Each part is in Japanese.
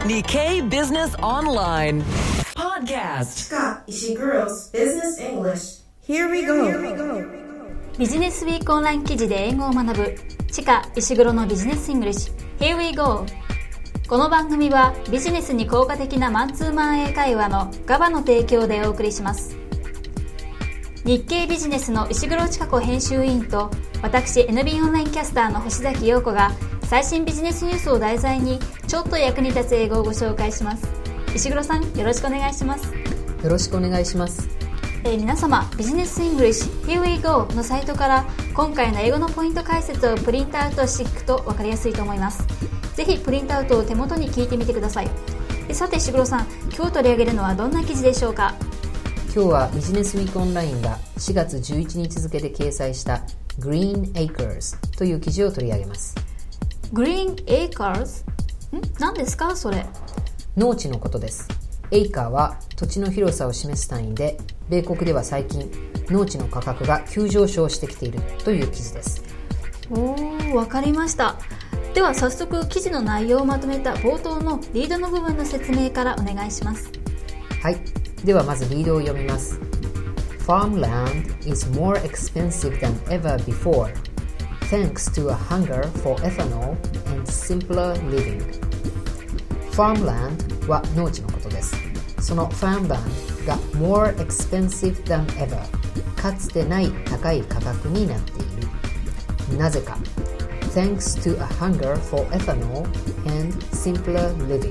Nikkei Business Online Podcast. Scott Ishiguro's Business English. Here we go. ビジネスウィークオンライン記事で英語を学ぶチカ石黒のビジネスイングリッシュ Here we go。 この番組はビジネスに効果的なマンツーマン英会話のガバの提供でお送りします。日経ビジネスの石黒千佳子編集委員と私 NB オンラインキャスターの星崎陽子が最新ビジネスニュースを題材にちょっと役に立つ英語をご紹介します。石黒さん、よろしくお願いします。 よろしくお願いします。 皆様、ビジネスイングリッシュ Here we go のサイトから今回の英語のポイント解説をプリントアウトしていくと分かりやすいと思います。ぜひプリントアウトを手元に聞いてみてください。さて石黒さん、今日取り上げるのはどんな記事でしょうか？ 今日はビジネスウィークオンラインが4月11日付で掲載したGreen Acres という記事を取り上げます。 Green Acres？ 何ですかそれ？ 農地のことです。エイカーは土地の広さを示す単位で、米国では最近農地の価格が急上昇してきているという記事です。 わかりました。では早速記事の内容をまとめた冒頭のリードの部分の説明からお願いします。 はい、ではまずリードを読みます。 Farmland is more expensive than ever before thanks to a hunger for ethanol and simpler living。 Farmland は農地のことです。その Farmland が more expensive than ever かつてない高い価格になっている。なぜか Thanks to a hunger for ethanol and simpler living。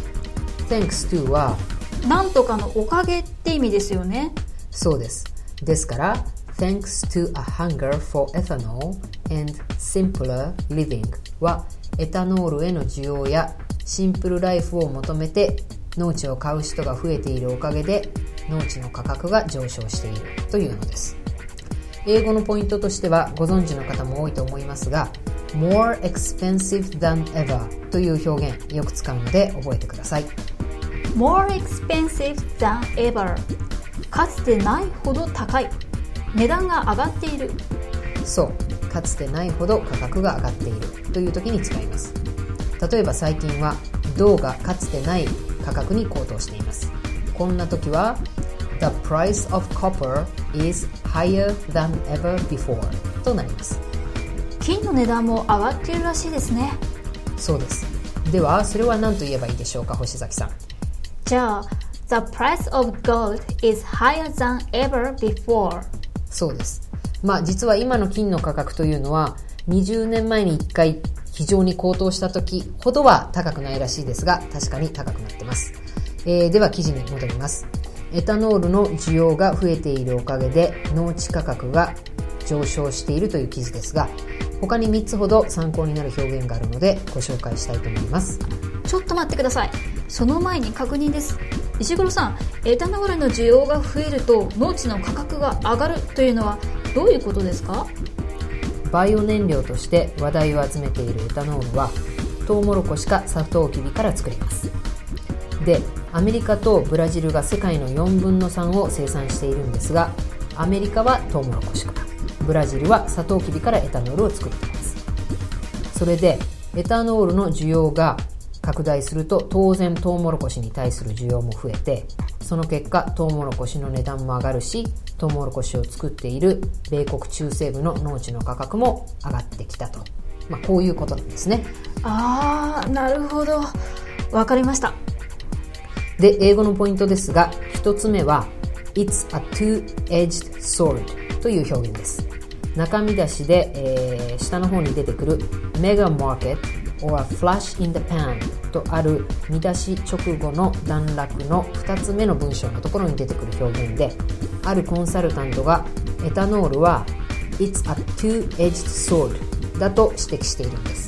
Thanks to はなんとかのおかげって意味ですよね。 そうです。ですから Thanks to a hunger for ethanol and simpler living はエタノールへの需要やシンプルライフを求めて農地を買う人が増えているおかげで農地の価格が上昇しているというのです。英語のポイントとしてはご存知の方も多いと思いますが more expensive than ever という表現よく使うので覚えてください。 more expensive than ever かつてないほど高い、値段が上がっている。 そう、かつてないほど価格が上がっているという時に使います。例えば最近は銅がかつてない価格に高騰しています。こんな時は The price of copper is higher than ever before となります。 金の値段も上がっているらしいですね。 そうです。ではそれは何と言えばいいでしょうか、星崎さん。 じゃあ The price of gold is higher than ever before。 そうです。実は今の金の価格というのは20年前に1回非常に高騰した時ほどは高くないらしいですが、確かに高くなってます。では記事に戻ります。エタノールの需要が増えているおかげで農地価格が上昇しているという記事ですが、他に3つほど参考になる表現があるのでご紹介したいと思います。 ちょっと待ってください。その前に確認です。石黒さん、エタノールの需要が増えると農地の価格が上がるというのはどういうことですか？ バイオ燃料として話題を集めているエタノールはトウモロコシかサトウキビから作ります。で、アメリカとブラジルが世界の4分の3を生産しているんですが、アメリカはトウモロコシから、ブラジルはサトウキビからエタノールを作っています。それでエタノールの需要が拡大すると当然トウモロコシに対する需要も増えて、その結果トウモロコシの値段も上がるし、トウモロコシを作っている米国中西部の農地の価格も上がってきたと、こういうことなんですね。 なるほど、わかりました。 で、英語のポイントですが、一つ目は It's a two-edged sword という表現です。中見出しで、下の方に出てくる Mega Market or a flash in the pan とある見出し直後の段落の2つ目の文章のところに出てくる表現で、あるコンサルタントがエタノールは It's a two-edged sword だと指摘しているんです。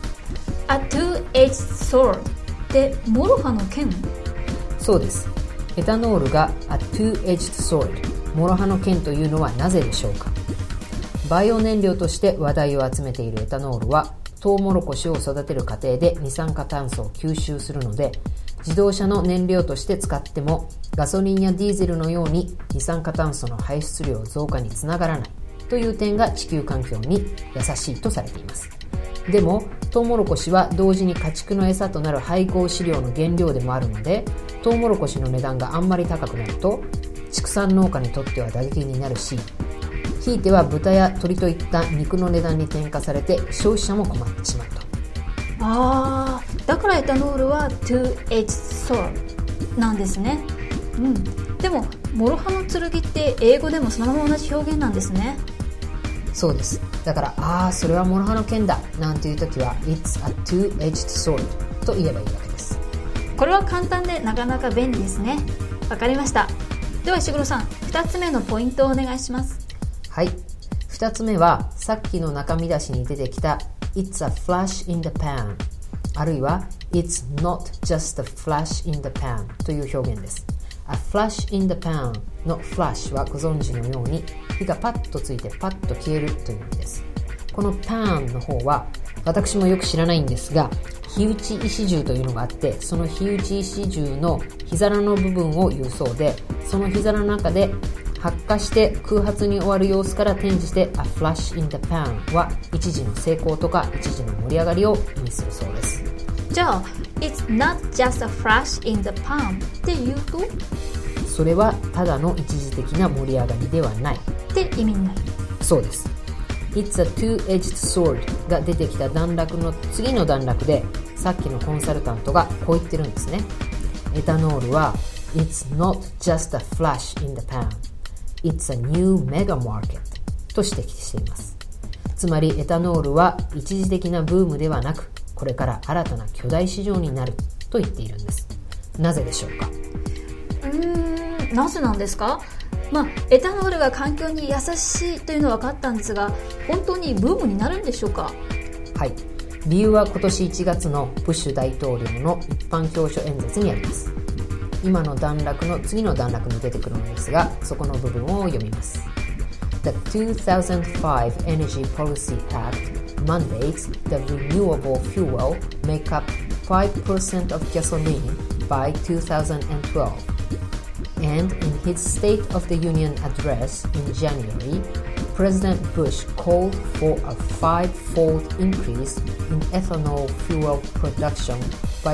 A two-edged sword ってモロハの剣？ そうです。エタノールが A two-edged sword モロハの剣というのはなぜでしょうか。バイオ燃料として話題を集めているエタノールはトウモロコシを育てる過程で二酸化炭素を吸収するので、自動車の燃料として使ってもガソリンやディーゼルのように二酸化炭素の排出量増加につながらないという点が地球環境に優しいとされています。でもトウモロコシは同時に家畜の餌となる配合飼料の原料でもあるので、トウモロコシの値段があんまり高くなると畜産農家にとっては打撃になるし、ひいては豚や鶏といった肉の値段に転嫁されて消費者も困ってしまうと。 だからエタノールは two-edged sword なんですね。でも諸刃の剣って英語でもそのまま同じ表現なんですね。 そうです。だからそれは諸刃の剣だなんていう時は It's a two-edged sword と言えばいいわけです。 これは簡単でなかなか便利ですね。わかりました。では石黒さん、2つ目のポイントをお願いします。 はい、2つ目はさっきの中身出しに出てきた It's a flash in the pan あるいは It's not just a flash in the pan という表現です。A flash in the pan の flash はご存知のように火がパッとついてパッと消えるという意味です。この pan の方は私もよく知らないんですが、火打ち石銃というのがあって、その火打ち石銃の火皿の部分を言うそうで、その火皿の中で発火して空発に終わる様子から転じて A flash in the pan は一時の成功とか一時の盛り上がりを意味するそうです。 じゃあ It's not just a flash in the pan って言うと、 それはただの一時的な盛り上がりではないって意味になる。 そうです。 It's a two-edged sword が出てきた段落の次の段落で、さっきのコンサルタントがこう言ってるんですね。エタノールは It's not just a flash in the pan It's a new mega market と指摘しています。つまりエタノールは一時的なブームではなく、これから新たな巨大市場になると言っているんです。なぜでしょうか？ なぜなんですか？エタノールが環境に優しいというのは分かったんですが、本当にブームになるんでしょうか？ はい、理由は今年1月のブッシュ大統領の一般教書演説にあります。今の段落の次の段落に出てくるのですが、そこの部分を読みます。The 2005 Energy Policy Act mandates the renewable fuel make up 5% of gasoline by 2012. And in his State of the Union address in January, President Bush called for a five-fold increase in ethanol fuel production by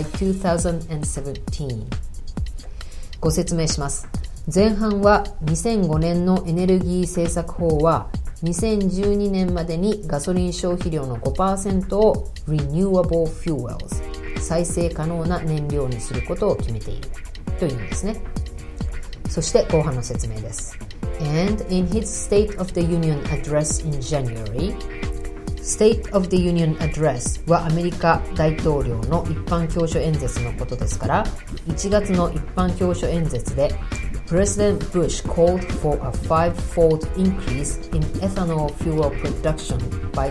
2017. ご説明します。前半は2005年のエネルギー政策法は2012年までにガソリン消費量の 5% を Renewable Fuels 再生可能な燃料にすることを決めているというんですね。そして後半の説明です。And in his State of the Union address in January, State of the Union address はアメリカ大統領の一般教書演説のことですから、1月の一般教書演説で President Bush called for a five-fold increase in ethanol fuel production by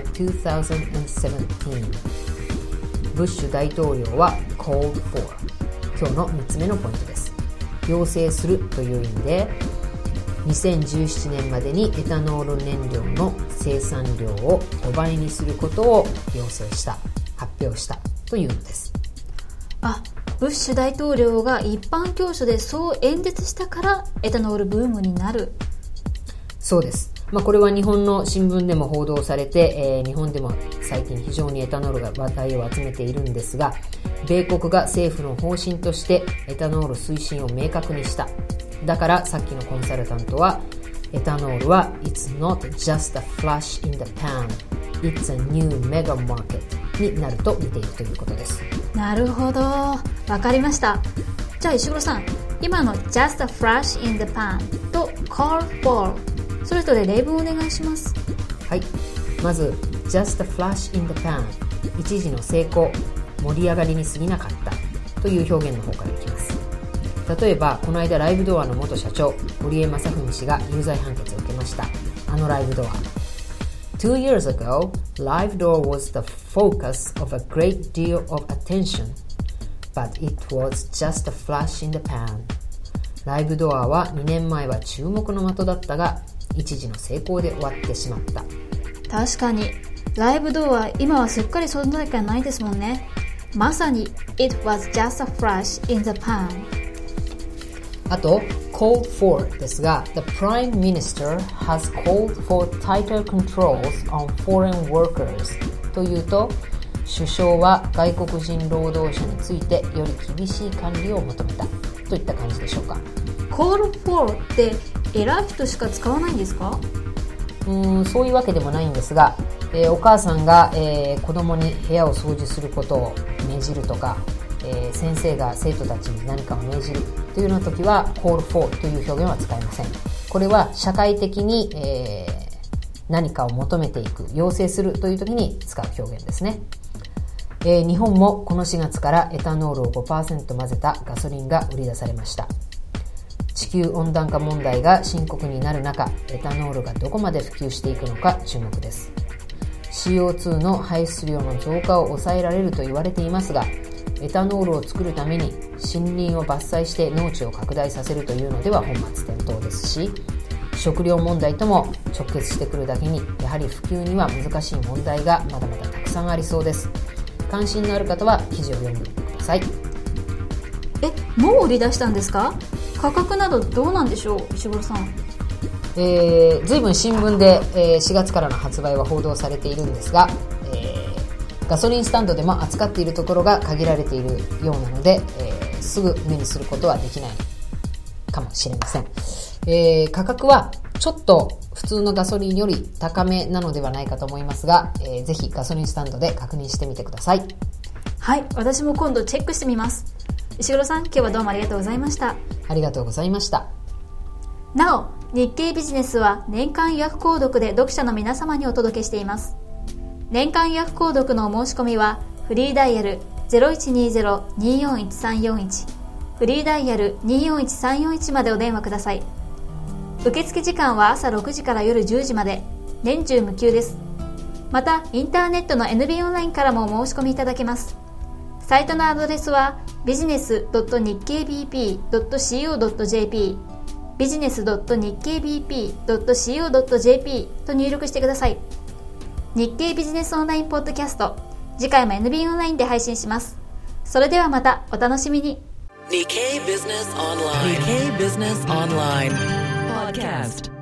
2017. ブッシュ大統領は called for 今日の3つ目のポイントです。要請するという意味で、2017年までにエタノール燃料の生産量を5倍にすることを要請した、発表したというのです。 ブッシュ大統領が一般教書でそう演説したからエタノールブームになる。 そうです。これは日本の新聞でも報道されて、日本でも最近非常にエタノールが話題を集めているんですが、米国が政府の方針としてエタノール推進を明確にした。だからさっきのコンサルタントはエタノールは It's not just a flash in the pan It's a new mega market になると見ているということです。 なるほど、わかりました。じゃあ石黒さん、今の just a flash in the pan と call for それぞれ例文をお願いします。 はい、まず just a flash in the pan 一時の成功、盛り上がりに過ぎなかったという表現の方からいきます。例えばこの間ライブドアの元社長堀江正文氏が有罪判決を受けました。あのライブドア 2 years ago, Live Door was the focus of a great deal of attention, but it was just a flash in the pan. ライブドアは2年前は注目の的だったが一時の成功で終わってしまった。 確かにライブドア今はすっかり存在感ないですもんね。まさに It was just a flash in the pan。 あと called for ですが The Prime Minister has called for tighter controls on foreign workers というと首相は外国人労働者についてより厳しい管理を求めたといった感じでしょうか。 Call for って偉い人しか使わないんですか？ そういうわけでもないんですが、お母さんが、子供に部屋を掃除することを命じるとか、先生が生徒たちに何かを命じるというような時は call for という表現は使いません。これは社会的に、何かを求めていく、要請するという時に使う表現ですね。日本もこの4月からエタノールを 5% 混ぜたガソリンが売り出されました。地球温暖化問題が深刻になる中、エタノールがどこまで普及していくのか注目です。 CO2 の排出量の増加を抑えられると言われていますが、エタノールを作るために森林を伐採して農地を拡大させるというのでは本末転倒ですし、食料問題とも直結してくるだけに、やはり普及には難しい問題がまだまだたくさんありそうです。関心のある方は記事を読んでみてください。 もう売り出したんですか？価格などどうなんでしょう、石黒さん。 随分新聞で、4月からの発売は報道されているんですが、ガソリンスタンドでも扱っているところが限られているようなので、すぐ目にすることはできないかもしれません。価格はちょっと普通のガソリンより高めなのではないかと思いますが、ぜひガソリンスタンドで確認してみてください。 はい、私も今度チェックしてみます。石黒さん、今日はどうもありがとうございました。 ありがとうございました。 なお、日経ビジネスは年間予約購読で読者の皆様にお届けしています。年間予約購読のお申し込みはフリーダイヤル 0120-241341 フリーダイヤル241341までお電話ください。受付時間は朝6時から夜10時まで、年中無休です。またインターネットの NB オンラインからもお申し込みいただけます。サイトのアドレスは business.nikkei.co.jp business.nikkei.co.jp と入力してください。日経ビジネスオンラインポッドキャスト、次回も NB オンラインで配信します。それではまたお楽しみに。 Nikkei Business Online. Nikkei Business Online Podcast.